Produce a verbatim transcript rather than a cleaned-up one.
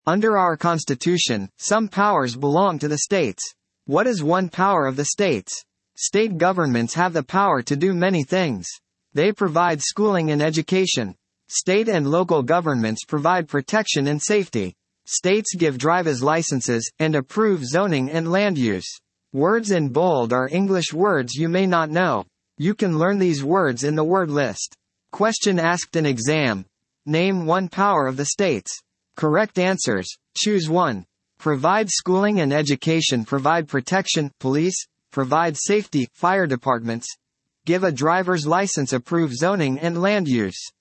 Under our Constitution, some powers belong to the states. What is one power of the states? State governments have the power to do many things. They provide schooling and education. State and local governments provide protection and safety. States give driver's licenses, and approve zoning and land use. Words in bold are English words you may not know. You can learn these words in the word list. Question asked in exam. Name one power of the states. Correct answers. Choose one. Provide schooling and education. Provide protection, police. Provide safety, fire departments. Give a driver's license. Approve zoning and land use.